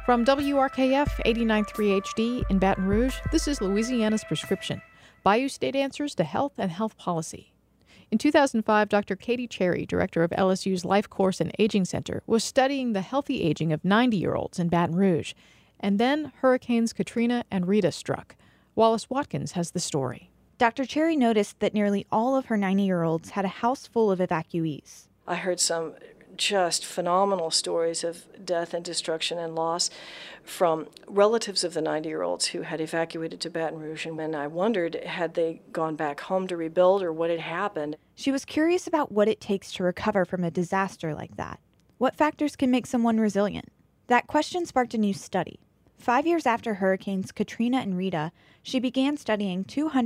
From WRKF 89.3 HD in Baton Rouge, this is Louisiana's Prescription, Bayou State Answers to Health and Health Policy. In 2005, Dr. Katie Cherry, director of LSU's Life Course and Aging Center, was studying the healthy aging of 90-year-olds in Baton Rouge. And then Hurricanes Katrina and Rita struck. Wallace Watkins has the story. Dr. Cherry noticed that nearly all of her 90-year-olds had a house full of evacuees. I heard some just phenomenal stories of death and destruction and loss from relatives of the 90-year-olds who had evacuated to Baton Rouge. And when I wondered, had they gone back home to rebuild or what had happened? She was curious about what it takes to recover from a disaster like that. What factors can make someone resilient? That question sparked a new study. 5 years after Hurricanes Katrina and Rita, she began studying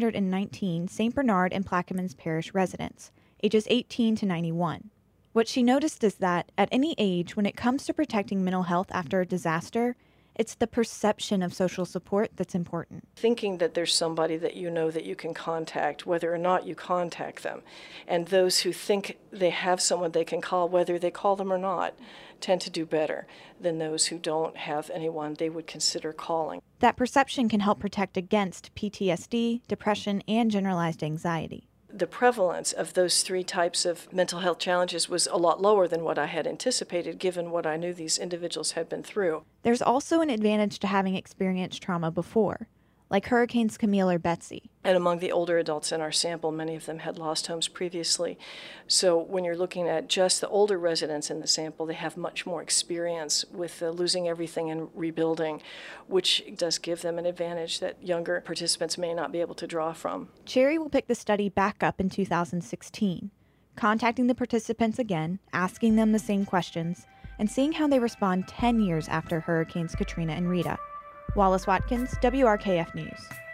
219 St. Bernard and Plaquemines Parish residents, ages 18 to 91. What she noticed is that, at any age, when it comes to protecting mental health after a disaster, it's the perception of social support that's important. Thinking that there's somebody that you know that you can contact, whether or not you contact them. And those who think they have someone they can call, whether they call them or not, tend to do better than those who don't have anyone they would consider calling. That perception can help protect against PTSD, depression, and generalized anxiety. The prevalence of those three types of mental health challenges was a lot lower than what I had anticipated, given what I knew these individuals had been through. There's also an advantage to having experienced trauma before, like Hurricanes Camille or Betsy. And among the older adults in our sample, many of them had lost homes previously. So when you're looking at just the older residents in the sample, they have much more experience with losing everything and rebuilding, which does give them an advantage that younger participants may not be able to draw from. Cherry will pick the study back up in 2016, contacting the participants again, asking them the same questions, and seeing how they respond 10 years after Hurricanes Katrina and Rita. Wallace Watkins, WRKF News.